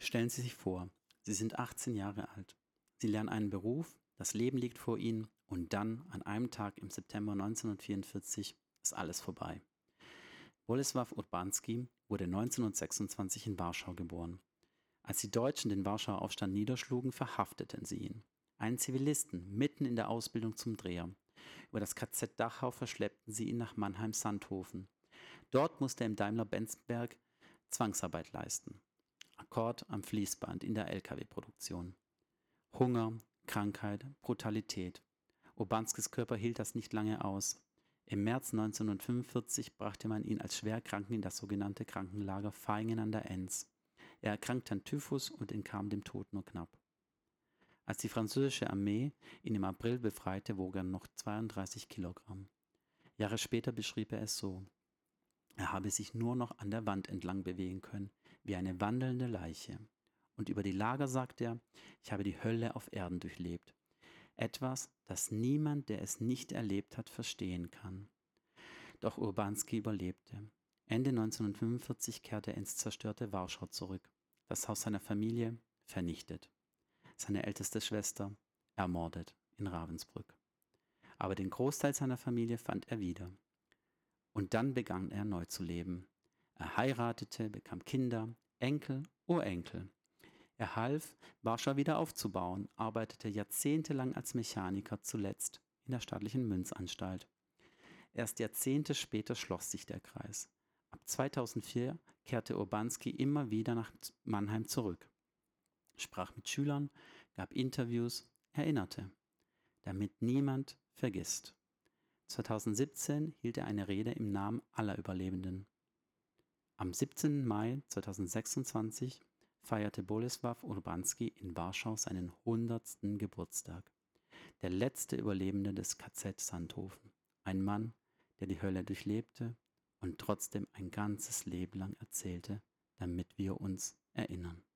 Stellen Sie sich vor, Sie sind 18 Jahre alt. Sie lernen einen Beruf, das Leben liegt vor Ihnen und dann, an einem Tag im September 1944, ist alles vorbei. Bolesław Urbanski wurde 1926 in Warschau geboren. Als die Deutschen den Warschauer Aufstand niederschlugen, verhafteten sie ihn. Einen Zivilisten, mitten in der Ausbildung zum Dreher. Über das KZ Dachau verschleppten sie ihn nach Mannheim-Sandhofen. Dort musste er im Daimler-Benz-Werk Zwangsarbeit leisten. Akkord am Fließband in der Lkw-Produktion. Hunger, Krankheit, Brutalität. Urbanskis Körper hielt das nicht lange aus. Im März 1945 brachte man ihn als Schwerkranken in das sogenannte Krankenlager Vaihingen an der Enns. Er erkrankte an Typhus und entkam dem Tod nur knapp. Als die französische Armee ihn im April befreite, wog er noch 32 Kilogramm. Jahre später beschrieb er es so: Er habe sich nur noch an der Wand entlang bewegen können, wie eine wandelnde Leiche. Und über die Lager sagt er: Ich habe die Hölle auf Erden durchlebt. Etwas, das niemand, der es nicht erlebt hat, verstehen kann. Doch Urbanski überlebte. Ende 1945 kehrte er ins zerstörte Warschau zurück. Das Haus seiner Familie vernichtet. Seine älteste Schwester ermordet in Ravensbrück. Aber den Großteil seiner Familie fand er wieder. Und dann begann er neu zu leben. Er heiratete, bekam Kinder, Enkel, Urenkel. Er half, Warschau wieder aufzubauen, arbeitete jahrzehntelang als Mechaniker, zuletzt in der staatlichen Münzanstalt. Erst Jahrzehnte später schloss sich der Kreis. Ab 2004 kehrte Urbanski immer wieder nach Mannheim zurück. Sprach mit Schülern, gab Interviews, erinnerte. Damit niemand vergisst. 2017 hielt er eine Rede im Namen aller Überlebenden. Am 17. Mai 2026 feierte Bolesław Urbanski in Warschau seinen 100. Geburtstag. Der letzte Überlebende des KZ Sandhofen. Ein Mann, der die Hölle durchlebte und trotzdem ein ganzes Leben lang erzählte, damit wir uns erinnern.